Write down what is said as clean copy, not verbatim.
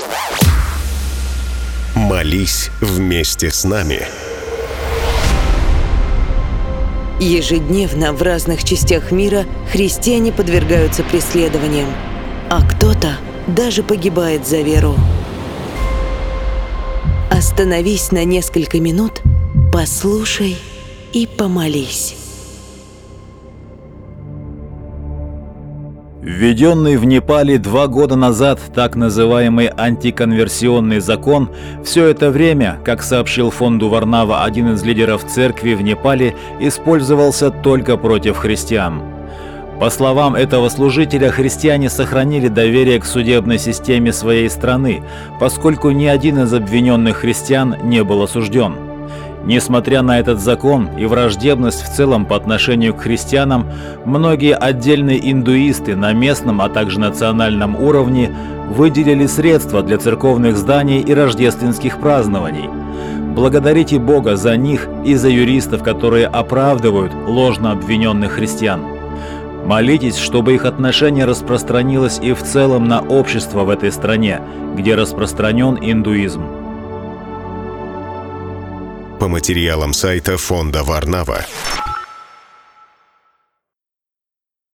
Молись вместе с нами. Ежедневно в разных частях мира христиане подвергаются преследованиям, а кто-то даже погибает за веру. Остановись на несколько минут, послушай и помолись. Введенный в Непале 2 года назад так называемый антиконверсионный закон все это время, как сообщил фонду Варнава один из лидеров церкви в Непале, использовался только против христиан. По словам этого служителя, христиане сохранили доверие к судебной системе своей страны, поскольку ни один из обвиненных христиан не был осужден. Несмотря на этот закон и враждебность в целом по отношению к христианам, многие отдельные индуисты на местном, а также национальном уровне выделили средства для церковных зданий и рождественских празднований. Благодарите Бога за них и за юристов, которые оправдывают ложно обвиненных христиан. Молитесь, чтобы их отношение распространилось и в целом на общество в этой стране, где распространен индуизм. По материалам сайта фонда Варнава.